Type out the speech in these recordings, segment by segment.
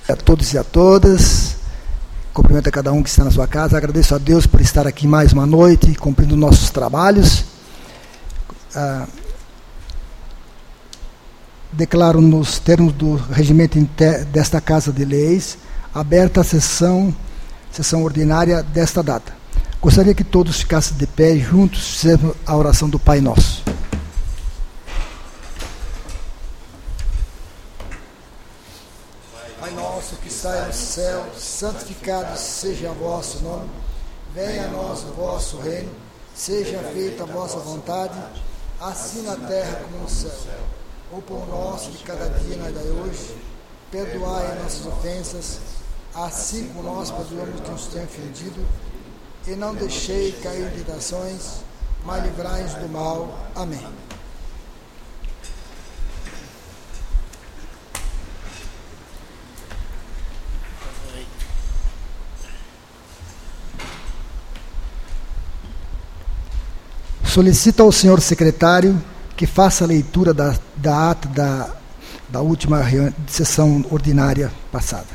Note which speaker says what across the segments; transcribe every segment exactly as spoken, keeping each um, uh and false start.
Speaker 1: A todos e a todas, cumprimento a cada um que está na sua casa, agradeço a Deus por estar aqui mais uma noite, cumprindo nossos trabalhos. Ah, declaro nos termos do regimento inter, desta Casa de Leis, aberta a sessão, sessão ordinária desta data. Gostaria que todos ficassem de pé juntos, fizemos a oração do Pai Nosso. Pai nosso que está no céu, santificado seja o vosso nome. Venha a nós o vosso reino, seja feita a vossa vontade, assim na terra como no céu. O pão nosso de cada dia nos dai hoje, perdoai nossas ofensas, assim como nós perdoamos quem nos tem ofendido, e não deixei cair em tentações, mas livrai-nos do mal. Amém. Solicito ao senhor secretário que faça a leitura da, da ata da, da última sessão ordinária passada.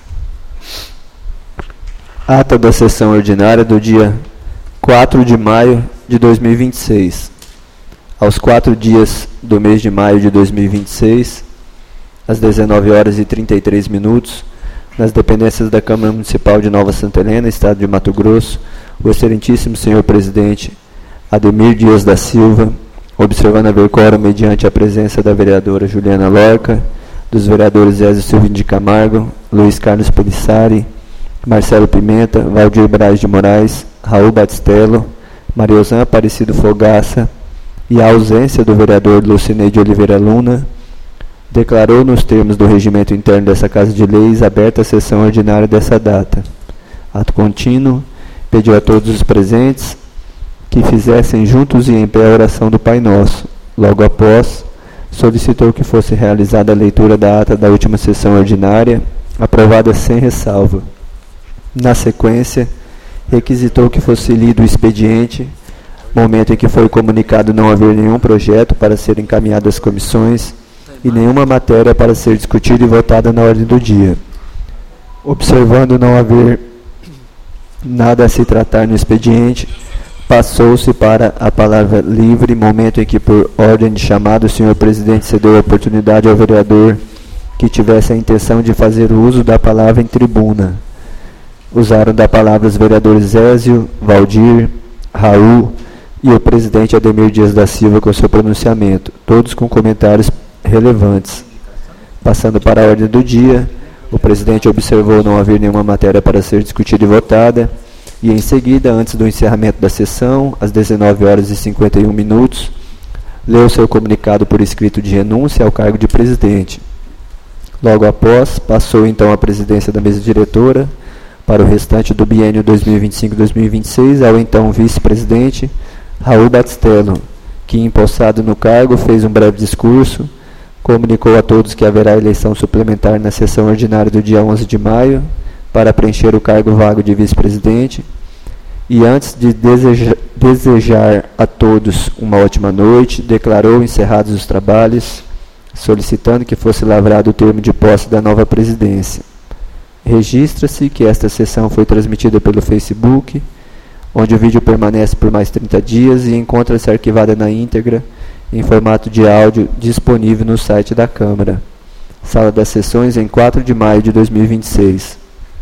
Speaker 2: Ata da sessão ordinária do dia quatro de maio de dois mil e vinte e seis. Aos quatro dias do mês de maio de dois mil e vinte e seis, às dezenove horas e trinta e três minutos, nas dependências da Câmara Municipal de Nova Santa Helena, Estado de Mato Grosso, o excelentíssimo senhor presidente Ademir Dias da Silva, observando haver quórum mediante a presença da vereadora Juliana Lorca, dos vereadores Ezio Silvino de Camargo, Luiz Carlos Pelissari, Marcelo Pimenta, Valdir Braz de Moraes, Raul Batistello, Mariozan Aparecido Fogaça e a ausência do vereador Lucinei de Oliveira Luna, declarou nos termos do regimento interno dessa Casa de Leis aberta a sessão ordinária dessa data. Ato contínuo, pediu a todos os presentes que fizessem juntos e em pé a oração do Pai Nosso. Logo após, solicitou que fosse realizada a leitura da ata da última sessão ordinária, aprovada sem ressalva. Na sequência, requisitou que fosse lido o expediente, momento em que foi comunicado não haver nenhum projeto para ser encaminhado às comissões e nenhuma matéria para ser discutida e votada na ordem do dia. Observando não haver nada a se tratar no expediente, passou-se para a palavra livre, momento em que, por ordem de chamado, o senhor presidente cedeu a oportunidade ao vereador que tivesse a intenção de fazer uso da palavra em tribuna. Usaram da palavra os vereadores Ezio, Valdir, Raul e o presidente Ademir Dias da Silva com seu pronunciamento, todos com comentários relevantes. Passando para a ordem do dia, o presidente observou não haver nenhuma matéria para ser discutida e votada, e em seguida, antes do encerramento da sessão, às dezenove horas e cinquenta e um minutos, leu seu comunicado por escrito de renúncia ao cargo de presidente. Logo após, passou então a presidência da mesa diretora para o restante do biênio dois mil e vinte e cinco a dois mil e vinte e seis ao então vice-presidente Raul Batistello, que, empossado no cargo, fez um breve discurso, comunicou a todos que haverá eleição suplementar na sessão ordinária do dia onze de maio, para preencher o cargo vago de vice-presidente, e antes de deseja, desejar a todos uma ótima noite, declarou encerrados os trabalhos, solicitando que fosse lavrado o termo de posse da nova presidência. Registra-se que esta sessão foi transmitida pelo Facebook, onde o vídeo permanece por mais trinta dias e encontra-se arquivada na íntegra, em formato de áudio, disponível no site da Câmara. Sala das Sessões, em quatro de maio de dois mil e vinte e seis.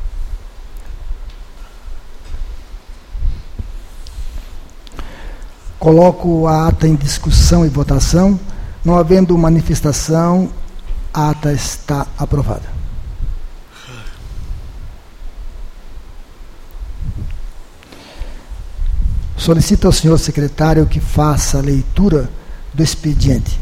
Speaker 1: Coloco a ata em discussão e votação. Não havendo manifestação, a ata está aprovada. Solicito ao senhor secretário que faça a leitura do expediente.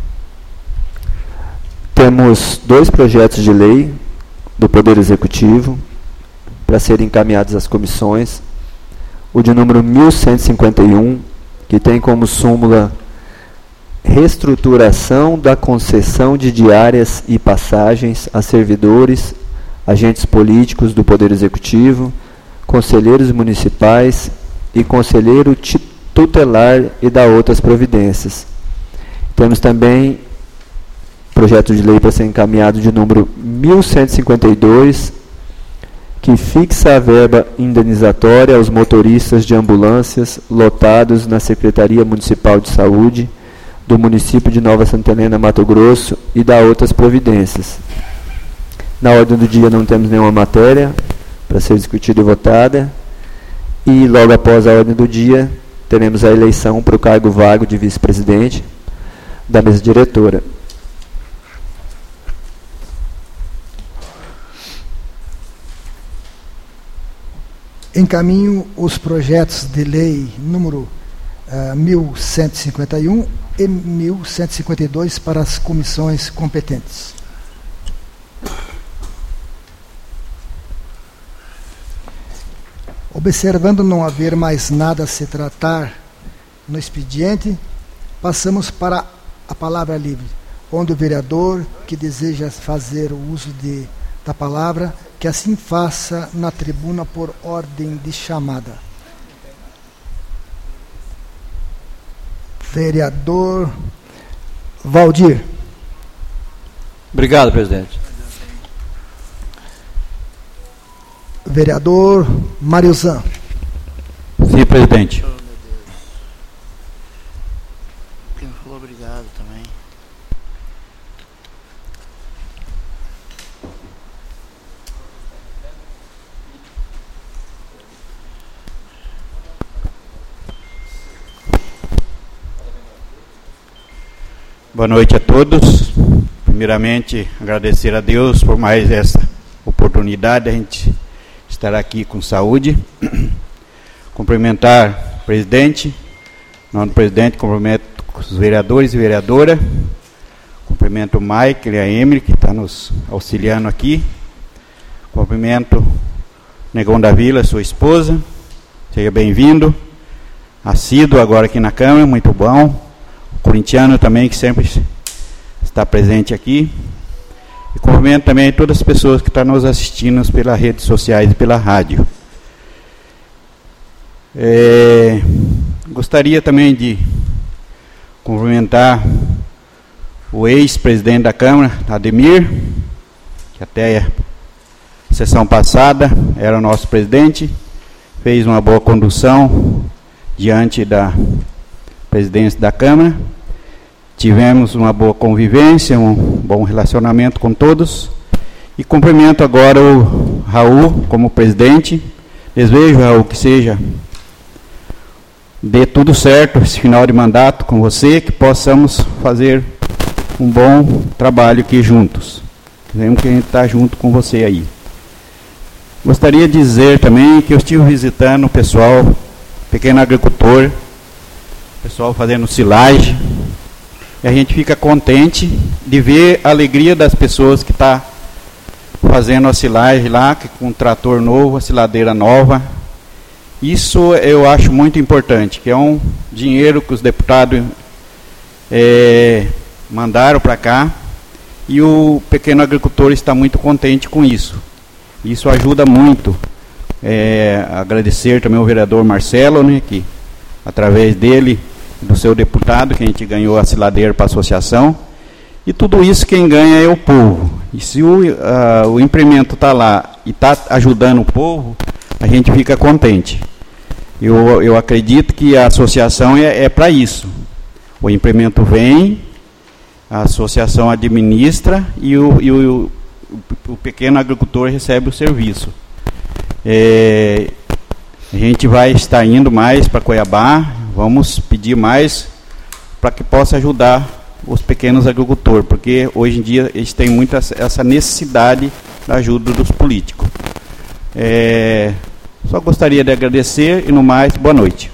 Speaker 2: Temos dois projetos de lei do Poder Executivo para serem encaminhados às comissões. O de número mil cento e cinquenta e um, que tem como súmula reestruturação da concessão de diárias e passagens a servidores, agentes políticos do Poder Executivo, conselheiros municipais e conselheiro tutelar e da outras providências. Temos também projeto de lei para ser encaminhado de número mil cento e cinquenta e dois, que fixa a verba indenizatória aos motoristas de ambulâncias lotados na Secretaria Municipal de Saúde do município de Nova Santa Helena, Mato Grosso, e dá outras providências. Na ordem do dia não temos nenhuma matéria para ser discutida e votada, e logo após a ordem do dia teremos a eleição para o cargo vago de vice-presidente da mesa diretora.
Speaker 1: Encaminho os projetos de lei número uh, mil cento e cinquenta e um e mil cento e cinquenta e dois para as comissões competentes. Observando não haver mais nada a se tratar no expediente, passamos para a palavra livre, onde o vereador que deseja fazer o uso de, da palavra, que assim faça na tribuna por ordem de chamada. Vereador Valdir.
Speaker 3: Obrigado, presidente.
Speaker 1: Vereador Mariozan.
Speaker 3: Sim, presidente.
Speaker 4: Oh, meu Deus. Quem falou obrigado também.
Speaker 3: Boa noite a todos. Primeiramente, agradecer a Deus por mais essa oportunidade de a gente estar aqui com saúde. Cumprimentar o presidente, em nome do presidente, cumprimento os vereadores e vereadora. Cumprimento o Mike e a Emily, que está nos auxiliando aqui. Cumprimento o Negão da Vila, sua esposa. Seja bem-vindo. Assíduo agora aqui na Câmara, muito bom. O corintiano também, que sempre está presente aqui. E cumprimento também todas as pessoas que estão nos assistindo pelas redes sociais e pela rádio. É, gostaria também de cumprimentar o ex-presidente da Câmara, Ademir, que até a sessão passada era o nosso presidente, fez uma boa condução diante da presidência da Câmara. Tivemos uma boa convivência, um bom relacionamento com todos. E cumprimento agora o Raul como presidente. Desejo, Raul, que seja, dê tudo certo esse final de mandato com você, que possamos fazer um bom trabalho aqui juntos. Queremos que a gente está junto com você aí. Gostaria de dizer também que eu estive visitando o pessoal, pequeno agricultor, pessoal fazendo silagem. E a gente fica contente de ver a alegria das pessoas que estão tá fazendo a silagem lá, que com um trator novo, a siladeira nova. Isso eu acho muito importante, que é um dinheiro que os deputados é, mandaram para cá, e o pequeno agricultor está muito contente com isso. Isso ajuda muito. É, agradecer também ao vereador Marcelo, né, que através dele, do seu deputado, que a gente ganhou a siladeira para a associação. E tudo isso quem ganha é o povo. E se o, uh, o implemento está lá e está ajudando o povo, a gente fica contente. Eu, eu acredito que a associação é, é para isso. O implemento vem, a associação administra e o, e o, o, o pequeno agricultor recebe o serviço. É, a gente vai estar indo mais para Cuiabá. Vamos pedir mais para que possa ajudar os pequenos agricultores, porque hoje em dia eles têm muita essa necessidade da ajuda dos políticos. É, só gostaria de agradecer e no mais, boa noite.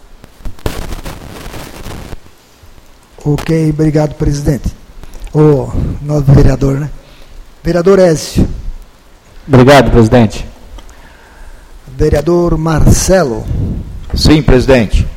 Speaker 1: Ok, obrigado, presidente. O novo vereador, né? Vereador Ézio.
Speaker 5: Obrigado, presidente.
Speaker 1: Vereador Marcelo.
Speaker 5: Sim, presidente.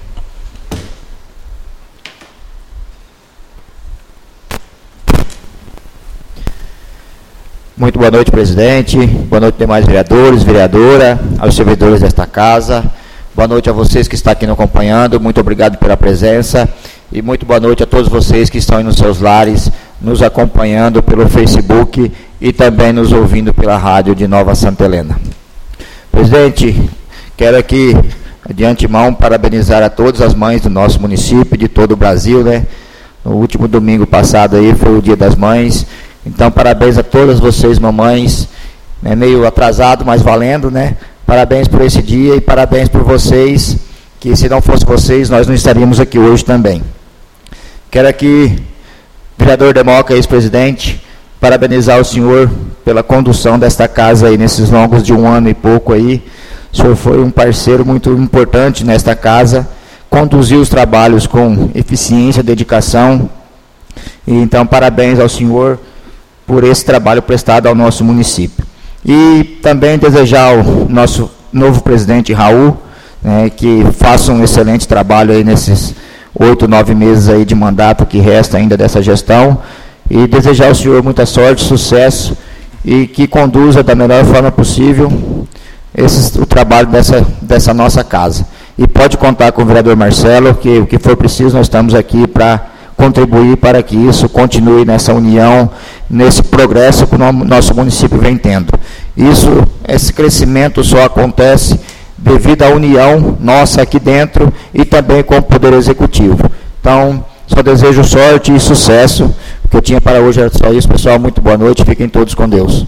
Speaker 5: Muito boa noite, presidente. Boa noite, demais vereadores, vereadora, aos servidores desta casa. Boa noite a vocês que estão aqui nos acompanhando. Muito obrigado pela presença. E muito boa noite a todos vocês que estão aí nos seus lares, nos acompanhando pelo Facebook e também nos ouvindo pela rádio de Nova Santa Helena. Presidente, quero aqui, de antemão, parabenizar a todas as mães do nosso município, de todo o Brasil, né? No último domingo passado aí foi o Dia das Mães, então parabéns a todas vocês, mamães, é meio atrasado, mas valendo, né? Parabéns por esse dia e parabéns por vocês, que se não fosse vocês, nós não estaríamos aqui hoje também. Quero aqui, vereador Democa, ex-presidente, parabenizar o senhor pela condução desta casa aí nesses longos de um ano e pouco aí. O senhor foi um parceiro muito importante nesta casa, conduziu os trabalhos com eficiência, dedicação. E, então, parabéns ao senhor por esse trabalho prestado ao nosso município. E também desejar ao nosso novo presidente, Raul, né, que faça um excelente trabalho aí nesses oito, nove meses aí de mandato que resta ainda dessa gestão. E desejar ao senhor muita sorte, sucesso e que conduza da melhor forma possível esse, o trabalho dessa, dessa nossa casa. E pode contar com o vereador Marcelo, que o que for preciso, nós estamos aqui para contribuir para que isso continue nessa união, nesse progresso que o nosso município vem tendo. Isso, esse crescimento só acontece devido à união nossa aqui dentro e também com o Poder Executivo. Então, só desejo sorte e sucesso. O que eu tinha para hoje era só isso, pessoal. Muito boa noite, fiquem todos com Deus.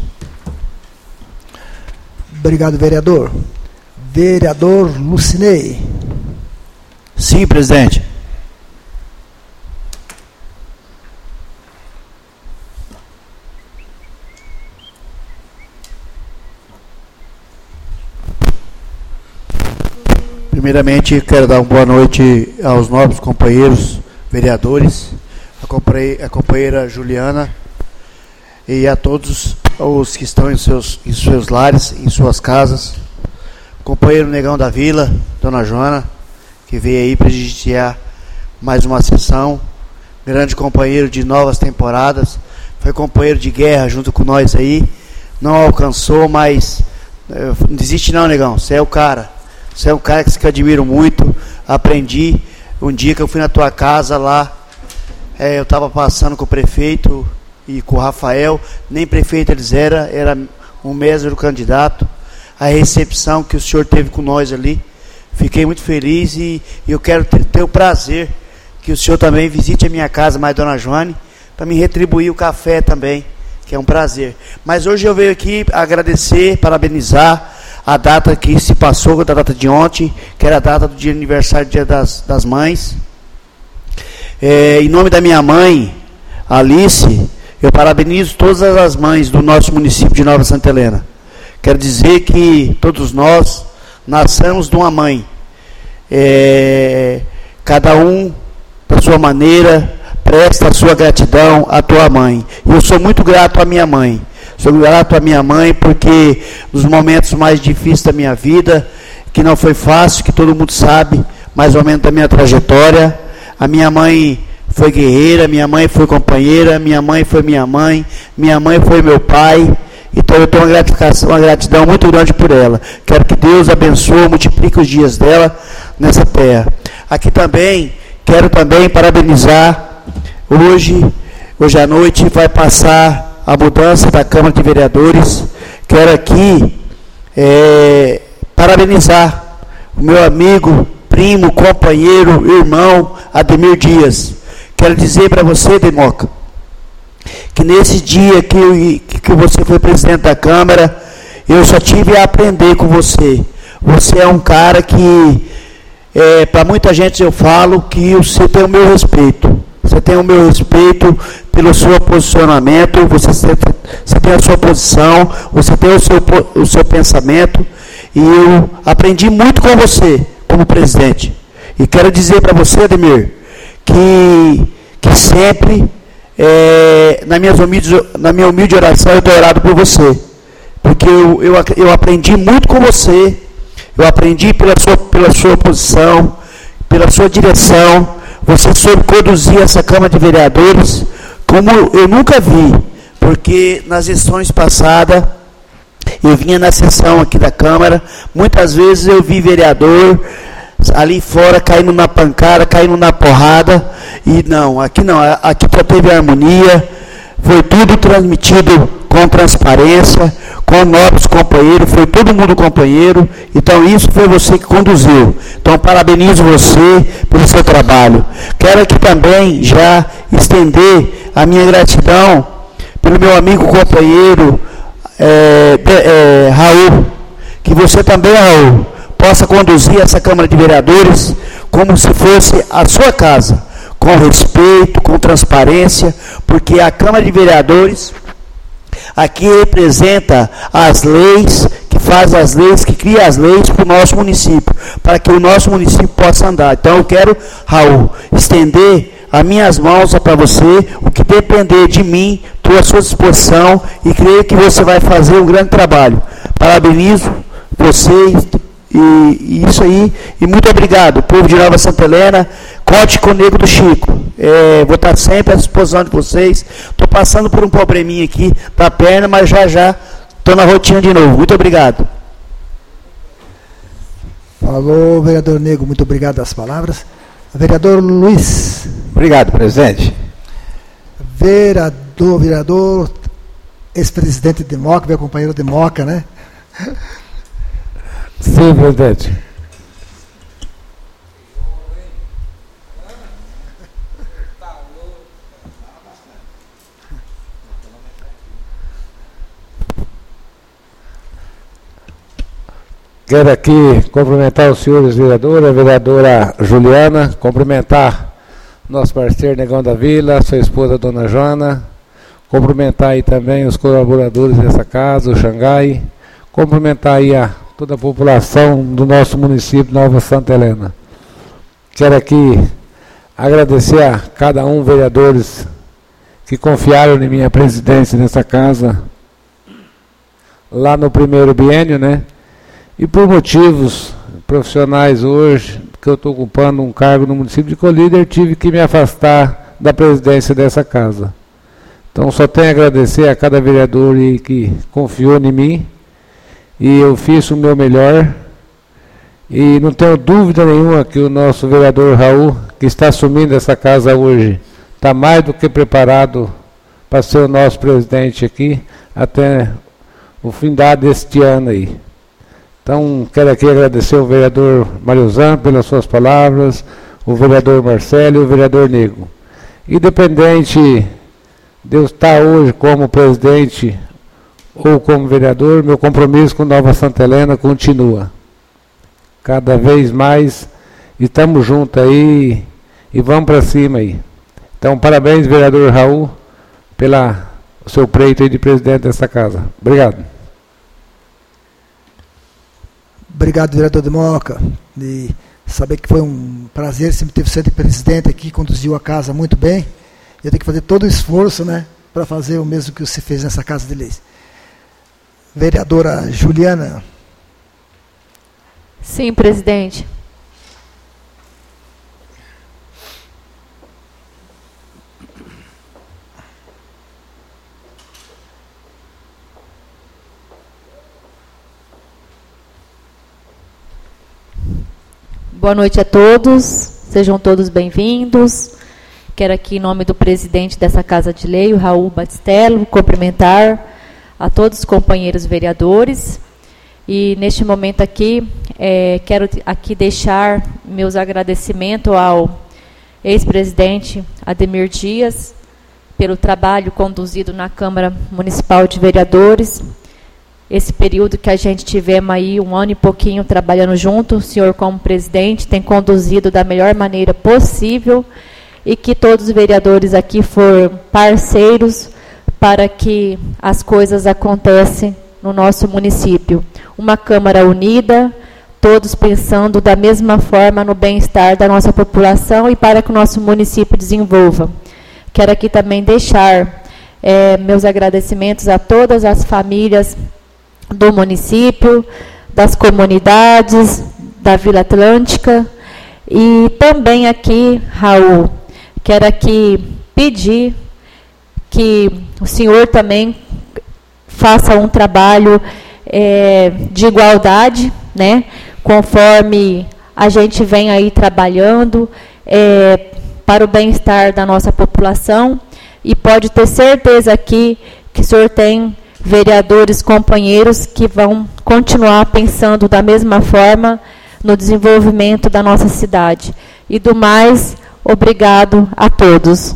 Speaker 1: Obrigado, vereador. Vereador Lucinei.
Speaker 3: Sim, presidente. Primeiramente, quero dar uma boa noite aos nobres companheiros vereadores, a companheira Juliana e a todos os que estão em seus, em seus lares, em suas casas. Companheiro Negão da Vila, Dona Joana, que veio aí prestigiar mais uma sessão. Grande companheiro de novas temporadas, foi companheiro de guerra junto com nós aí. Não alcançou, mas não desiste não, Negão, você é o cara. Você é um cara que eu admiro muito. Aprendi um dia que eu fui na tua casa lá, é, eu estava passando com o prefeito e com o Rafael, nem prefeito eles eram, era um mesmo candidato. A recepção que o senhor teve com nós ali, fiquei muito feliz e, e eu quero ter, ter o prazer que o senhor também visite a minha casa, mais Dona Joane, para me retribuir o café também, que é um prazer. Mas hoje eu venho aqui agradecer, parabenizar a data que se passou, da data de ontem, que era a data do dia aniversário, dia das, das mães. É, em nome da minha mãe, Alice, eu parabenizo todas as mães do nosso município de Nova Santa Helena. Quero dizer que todos nós nascemos de uma mãe. É, cada um, da sua maneira, presta a sua gratidão à tua mãe. E eu sou muito grato à minha mãe. Sou grato à minha mãe porque nos momentos mais difíceis da minha vida, que não foi fácil, que todo mundo sabe, mais ou menos da minha trajetória, a minha mãe foi guerreira, minha mãe foi companheira, minha mãe foi minha mãe, minha mãe foi meu pai. Então eu tenho uma gratificação, uma gratidão muito grande por ela. Quero que Deus abençoe, multiplique os dias dela nessa terra. Aqui também, quero também parabenizar, hoje, hoje à noite vai passar a mudança da Câmara de Vereadores. Quero aqui é, parabenizar o meu amigo, primo, companheiro, irmão, Ademir Dias. Quero dizer para você, Democa, que nesse dia que, eu, que você foi presidente da Câmara, eu só tive a aprender com você. Você é um cara que, é, para muita gente eu falo que você tem o meu respeito. Você tem o meu respeito pelo seu posicionamento, você, você tem a sua posição, você tem o seu, o seu pensamento, e eu aprendi muito com você, como presidente. E quero dizer para você, Ademir, que, que sempre, é, na, minhas humildes, na minha humilde oração, eu estou orado por você. Porque eu, eu, eu aprendi muito com você, eu aprendi pela sua, pela sua posição, pela sua direção. Você soube conduzir essa Câmara de Vereadores como eu nunca vi, porque nas sessões passadas, eu vinha na sessão aqui da Câmara, muitas vezes eu vi vereador ali fora caindo na pancada, caindo na porrada, e não, aqui não, aqui só teve harmonia, foi tudo transmitido com transparência, com novos companheiros, foi todo mundo companheiro, então isso foi você que conduziu. Então parabenizo você pelo seu trabalho. Quero aqui também já estender a minha gratidão pelo meu amigo companheiro é, é, Raul, que você também, Raul, possa conduzir essa Câmara de Vereadores como se fosse a sua casa, com respeito, com transparência, porque a Câmara de Vereadores aqui representa as leis, que faz as leis, que cria as leis para o nosso município, para que o nosso município possa andar. Então eu quero, Raul, estender as minhas mãos para você, o que depender de mim, estou à sua disposição e creio que você vai fazer um grande trabalho. Parabenizo vocês e, e isso aí, e muito obrigado, povo de Nova Santa Helena. Conte com o Nego do Chico, é, vou estar sempre à disposição de vocês. Estou passando por um probleminha aqui da perna, mas já já estou na rotina de novo. Muito obrigado.
Speaker 1: Falou, vereador Nego, muito obrigado pelas palavras. Vereador Luiz.
Speaker 3: Obrigado, presidente.
Speaker 1: Vereador, vereador, ex-presidente de Moca, meu companheiro de Moca, né?
Speaker 6: Sim, presidente. Quero aqui cumprimentar os senhores vereadores, a vereadora Juliana, cumprimentar nosso parceiro Negão da Vila, sua esposa Dona Joana, cumprimentar aí também os colaboradores dessa casa, o Xangai, cumprimentar aí a toda a população do nosso município Nova Santa Helena. Quero aqui agradecer a cada um vereadores que confiaram em minha presidência nessa casa, lá no primeiro biênio, né? E por motivos profissionais hoje, que eu estou ocupando um cargo no município de Colíder, tive que me afastar da presidência dessa casa. Então só tenho a agradecer a cada vereador que confiou em mim, e eu fiz o meu melhor, e não tenho dúvida nenhuma que o nosso vereador Raul, que está assumindo essa casa hoje, está mais do que preparado para ser o nosso presidente aqui, até o fim deste ano aí. Então, quero aqui agradecer ao vereador Mariozan pelas suas palavras, o vereador Marcelo e o vereador Nego. Independente de eu estar hoje como presidente ou como vereador, meu compromisso com Nova Santa Helena continua. Cada vez mais estamos juntos aí e vamos para cima aí. Então, parabéns, vereador Raul, pelo seu pleito aí de presidente dessa casa. Obrigado.
Speaker 1: Obrigado, vereador de Moca, de saber que foi um prazer sempre ter você de presidente aqui, conduziu a casa muito bem. Eu tenho que fazer todo o esforço, né, para fazer o mesmo que você fez nessa casa de leis. Vereadora Juliana.
Speaker 7: Sim, presidente. Boa noite a todos, sejam todos bem-vindos. Quero aqui, em nome do presidente dessa Casa de Lei, o Raul Batistello, cumprimentar a todos os companheiros vereadores. E, neste momento aqui, é, quero aqui deixar meus agradecimentos ao ex-presidente Ademir Dias, pelo trabalho conduzido na Câmara Municipal de Vereadores. Esse período que a gente tivemos aí, um ano e pouquinho trabalhando junto, o senhor como presidente tem conduzido da melhor maneira possível e que todos os vereadores aqui foram parceiros para que as coisas acontecem no nosso município. Uma Câmara unida, todos pensando da mesma forma no bem-estar da nossa população e para que o nosso município desenvolva. Quero aqui também deixar é, meus agradecimentos a todas as famílias do município, das comunidades, da Vila Atlântica, e também aqui, Raul, quero aqui pedir que o senhor também faça um trabalho é, de igualdade, né, conforme a gente vem aí trabalhando é, para o bem-estar da nossa população. e pode ter certeza aqui que o senhor tem vereadores, companheiros que vão continuar pensando da mesma forma no desenvolvimento da nossa cidade. E do mais, obrigado a todos.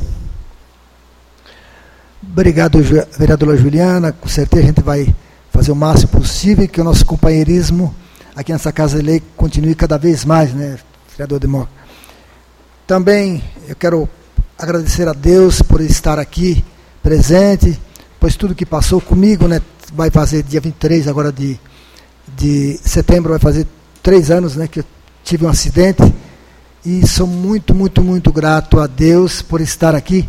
Speaker 1: Obrigado, vereadora Juliana. Com certeza a gente vai fazer o máximo possível que o nosso companheirismo aqui nessa Casa de Lei continue cada vez mais, né, vereador Democa? Também eu quero agradecer a Deus por estar aqui presente, pois tudo que passou comigo, né, vai fazer dia vinte e três agora de, de setembro, vai fazer três anos, né, que eu tive um acidente, e sou muito, muito, muito grato a Deus por estar aqui.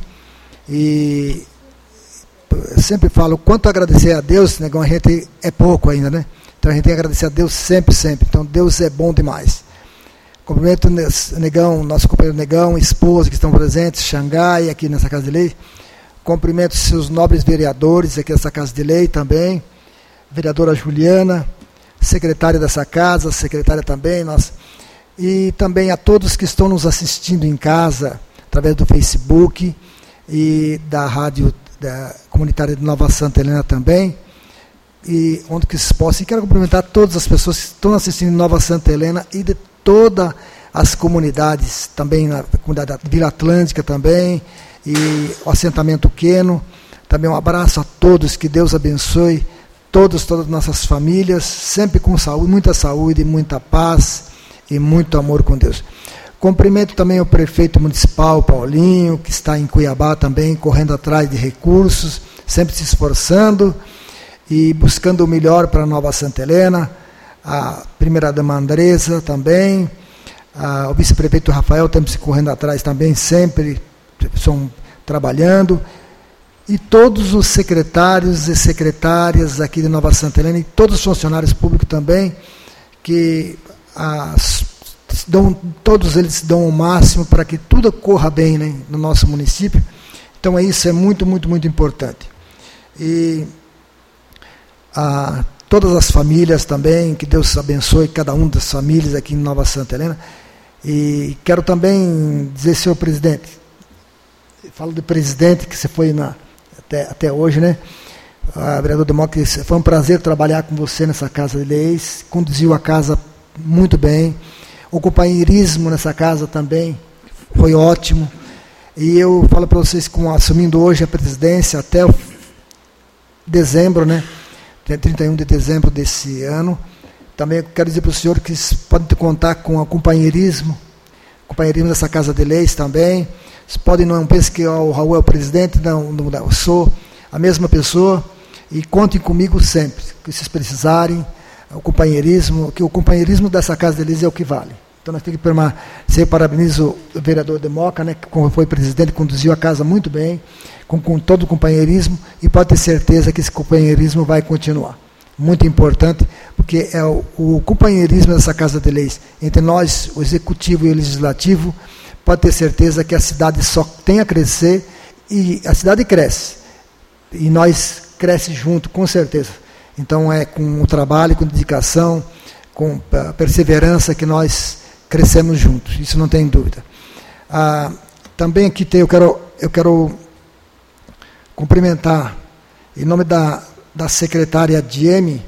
Speaker 1: E eu sempre falo, quanto agradecer a Deus, negão, a gente é pouco ainda, né? Então a gente tem que agradecer a Deus sempre, sempre. Então Deus é bom demais. Cumprimento o Negão, nosso companheiro Negão, esposa que estão presentes, Xangai, aqui nessa Casa de Lei. Cumprimento seus nobres vereadores aqui nessa Casa de Lei também. Vereadora Juliana, secretária dessa casa, secretária também, nós. E também a todos que estão nos assistindo em casa, através do Facebook e da rádio da comunitária de Nova Santa Helena também, e onde que se possa. E quero cumprimentar todas as pessoas que estão assistindo em Nova Santa Helena e de todas as comunidades, também na comunidade da Vila Atlântica também, e o assentamento Queno. Também um abraço a todos, que Deus abençoe todos, todas as nossas famílias, sempre com saúde, muita saúde, muita paz e muito amor com Deus. Cumprimento também o prefeito municipal, Paulinho, que está em Cuiabá também, correndo atrás de recursos, sempre se esforçando e buscando o melhor para Nova Santa Helena. A primeira-dama Andresa também, a, o vice-prefeito Rafael também se correndo atrás também, sempre estão trabalhando. E todos os secretários e secretárias aqui de Nova Santa Helena, e todos os funcionários públicos também, que as Dão, todos eles dão o máximo para que tudo corra bem, né, no nosso município. Então, é isso é muito, muito, muito importante. E a, todas as famílias também, que Deus abençoe cada uma das famílias aqui em Nova Santa Helena. E quero também dizer, senhor presidente, falo do presidente, que você foi na, até, até hoje, né? A vereador Demócrito, foi um prazer trabalhar com você nessa Casa de Leis, conduziu a casa muito bem. O companheirismo nessa casa também foi ótimo. E eu falo para vocês, com, assumindo hoje a presidência até o dezembro, né, trinta e um de dezembro desse ano, também quero dizer para o senhor que podem contar com o companheirismo, companheirismo dessa Casa de Leis também. Vocês podem, não pensem que ó, o Raul é o presidente, não, não, eu sou a mesma pessoa, e contem comigo sempre, que vocês precisarem. O companheirismo, que o companheirismo dessa Casa de Leis é o que vale. Então nós temos que permanecer. Parabenizo o vereador Democa, né, que como foi presidente, conduziu a casa muito bem, com, com todo o companheirismo, e pode ter certeza que esse companheirismo vai continuar. Muito importante, porque é o, o companheirismo dessa Casa de Leis entre nós, o executivo e o legislativo, pode ter certeza que a cidade só tem a crescer, e a cidade cresce, e nós cresce junto, com certeza. Então, é com o trabalho, com dedicação, com a perseverança que nós crescemos juntos, isso não tem dúvida. Ah, também aqui tem, eu quero, eu quero cumprimentar, em nome da, da secretária Dieme,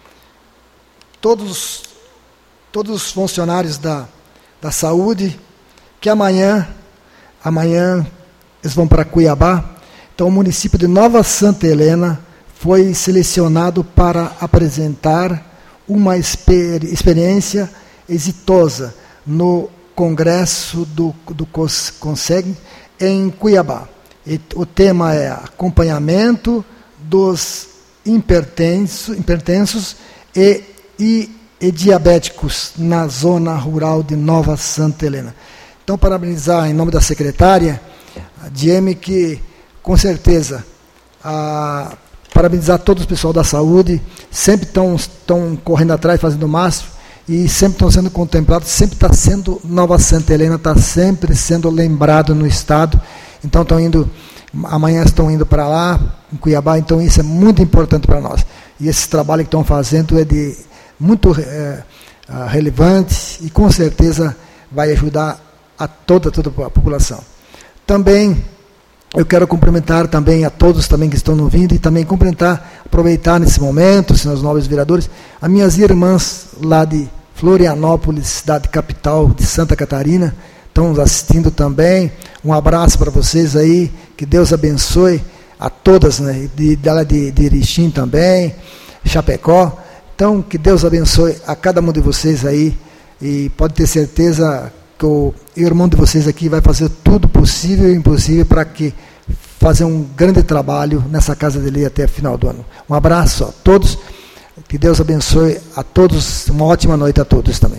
Speaker 1: todos, todos os funcionários da, da saúde, que amanhã, amanhã eles vão para Cuiabá. Então, o município de Nova Santa Helena foi selecionado para apresentar uma exper experiência exitosa no Congresso do, do CONSEG em Cuiabá. E o tema é acompanhamento dos hipertensos, hipertensos e, e, e diabéticos na zona rural de Nova Santa Helena. Então, parabenizar em nome da secretária, a Dieme, que com certeza a parabenizar todos o pessoal da saúde, sempre estão, estão correndo atrás, fazendo o máximo, e sempre estão sendo contemplados, sempre está sendo, Nova Santa Helena está sempre sendo lembrado no Estado. Então estão indo, amanhã estão indo para lá, em Cuiabá, então isso é muito importante para nós. E esse trabalho que estão fazendo é de muito é, relevante, e com certeza vai ajudar a toda, toda a população. Também eu quero cumprimentar também a todos também que estão ouvindo e também cumprimentar, aproveitar nesse momento, senhores nobres vereadores, as minhas irmãs lá de Florianópolis, cidade capital de Santa Catarina, estão nos assistindo também. Um abraço para vocês aí, que Deus abençoe a todas, né, de, de, de, de Erechim também, Chapecó. Então, que Deus abençoe a cada um de vocês aí, e pode ter certeza que o irmão de vocês aqui vai fazer tudo possível e impossível para que fazer um grande trabalho nessa Casa de Lei até o final do ano. Um abraço a todos, que Deus abençoe a todos, uma ótima noite a todos também.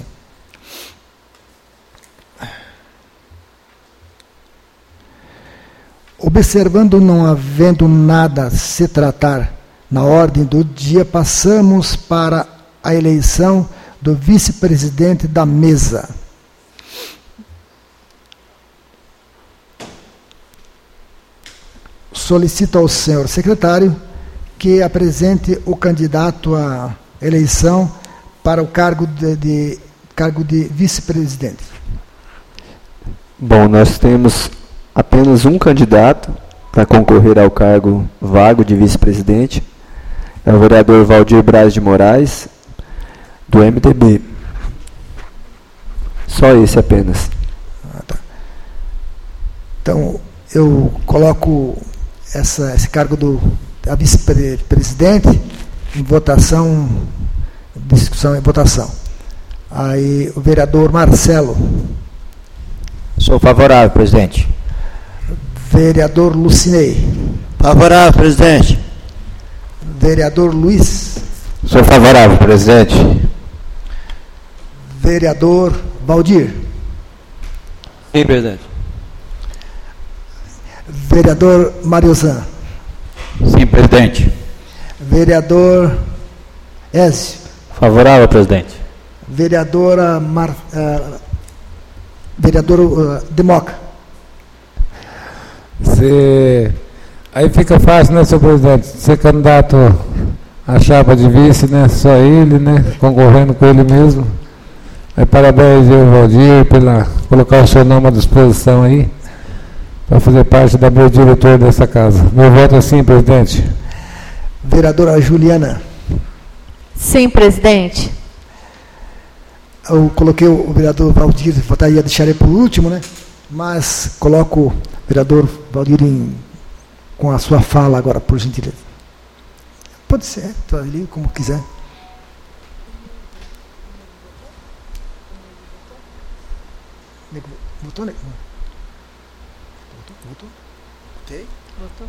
Speaker 1: Observando não havendo nada a se tratar na ordem do dia, passamos para a eleição do vice-presidente da mesa. Solicito ao senhor secretário que apresente o candidato à eleição para o cargo de, de, cargo de vice-presidente.
Speaker 2: Bom, nós temos apenas um candidato para concorrer ao cargo vago de vice-presidente, é o vereador Valdir Braz de Moraes, do M D B. Só esse apenas.
Speaker 1: Ah, tá. Então, eu coloco essa, esse cargo do a vice-presidente em votação, discussão e votação. Aí, o vereador Marcelo.
Speaker 5: Sou favorável, presidente.
Speaker 1: Vereador Lucinei.
Speaker 8: Favorável, presidente.
Speaker 1: Vereador Luiz.
Speaker 8: Sou favorável, presidente.
Speaker 1: Vereador Valdir.
Speaker 8: Sim, presidente.
Speaker 1: Vereador Mariozan.
Speaker 3: Sim, presidente.
Speaker 1: Vereador Ézio.
Speaker 8: Favorável, presidente.
Speaker 1: Vereadora Mar, uh, Vereador uh, Democa.
Speaker 6: Se, aí fica fácil, né, senhor presidente? Ser candidato à chapa de vice, né? Só ele, né? Concorrendo com ele mesmo. Aí, parabéns, eu, Valdir, pela colocar o seu nome à disposição aí, para fazer parte da meu diretor dessa casa. Meu voto é sim, presidente.
Speaker 1: Vereadora Juliana.
Speaker 7: Sim, presidente.
Speaker 1: Eu coloquei o vereador Valdir, votaria deixar ele por último, né? Mas coloco o vereador Valdir em, com a sua fala agora, por gentileza. Pode ser, estou ali como quiser. Votou, né? Votou? Votou? Ok.
Speaker 7: Votou.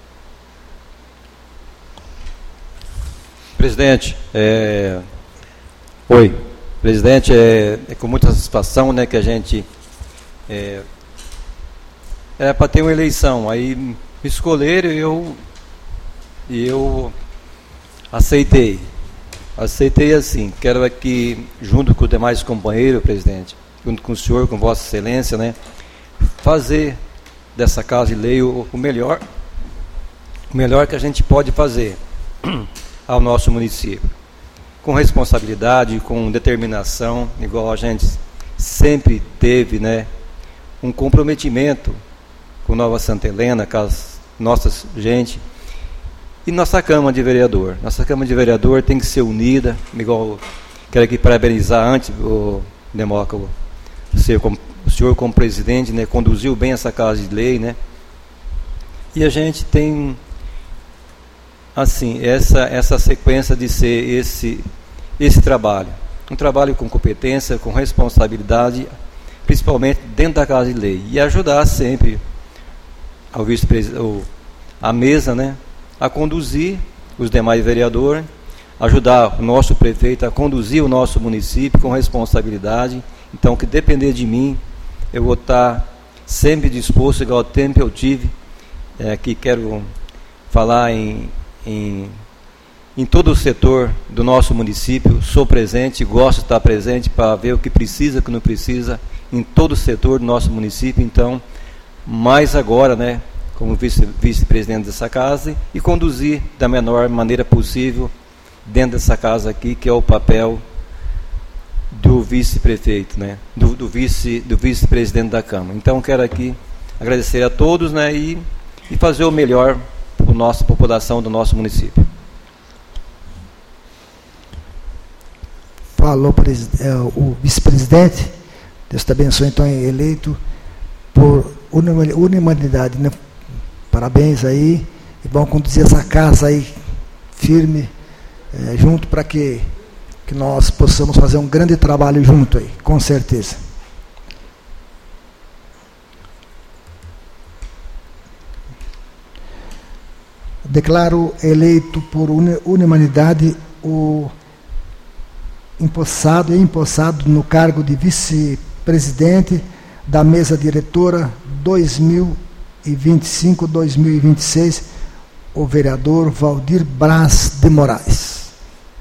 Speaker 9: Presidente, é... oi, presidente, é, é com muita satisfação, né, que a gente é, é para ter uma eleição, aí me escolheram e eu, e eu aceitei, aceitei assim, quero aqui, junto com os demais companheiros, presidente, junto com o senhor, com vossa excelência, né, fazer dessa Casa de Lei o, o melhor, o melhor que a gente pode fazer ao nosso município, com responsabilidade, com determinação, igual a gente sempre teve, né, um comprometimento com Nova Santa Helena, com as nossas gente, e nossa Câmara de Vereador. Nossa Câmara de Vereador tem que ser unida, igual quero aqui parabenizar antes o Democa, o senhor como, o senhor como presidente, né, conduziu bem essa Casa de Lei, né, e a gente tem assim, essa, essa sequência de ser esse, esse trabalho, um trabalho com competência, com responsabilidade, principalmente dentro da Casa de Lei, e ajudar sempre ao vice-presidente, a mesa, né, a conduzir os demais vereadores, ajudar o nosso prefeito a conduzir o nosso município com responsabilidade. Então, que depender de mim, eu vou estar sempre disposto, igual ao tempo eu tive, é, que quero falar em Em, em todo o setor do nosso município, sou presente, gosto de estar presente para ver o que precisa, o que não precisa, em todo o setor do nosso município. Então, mais agora, né, como vice, vice-presidente dessa casa, e conduzir da menor maneira possível dentro dessa casa aqui, que é o papel do vice-prefeito, né, do, do, vice, do vice-presidente da Câmara. Então, quero aqui agradecer a todos, né, e e fazer o melhor para a nossa população do nosso município.
Speaker 1: Falou é, o vice-presidente, Deus te abençoe, então, eleito por unanimidade, né? Parabéns aí, e vamos conduzir essa casa aí firme, é, junto, para que, que nós possamos fazer um grande trabalho junto aí, com certeza. Declaro eleito por unanimidade o empossado e empossado no cargo de vice-presidente da mesa diretora dois mil e vinte e cinco a dois mil e vinte e seis, o vereador Valdir Braz de Moraes.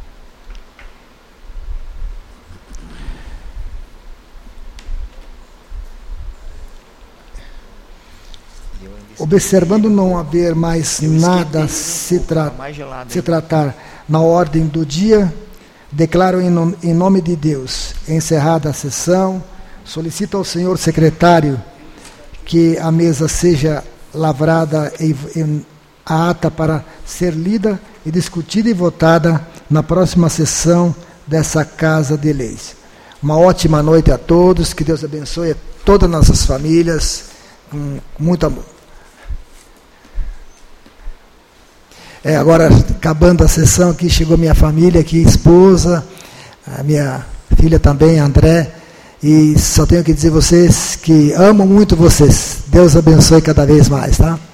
Speaker 1: Observando não haver mais nada se, tra se tratar na ordem do dia, declaro em, no em nome de Deus encerrada a sessão. Solicito ao senhor secretário que a mesa seja lavrada em, em a ata para ser lida e discutida e votada na próxima sessão dessa Casa de Leis. Uma ótima noite a todos, que Deus abençoe a todas as nossas famílias, com muito amor. É, agora, acabando a sessão aqui, chegou minha família aqui, esposa, a minha filha também, André, e só tenho que dizer a vocês que amo muito vocês. Deus abençoe cada vez mais, tá?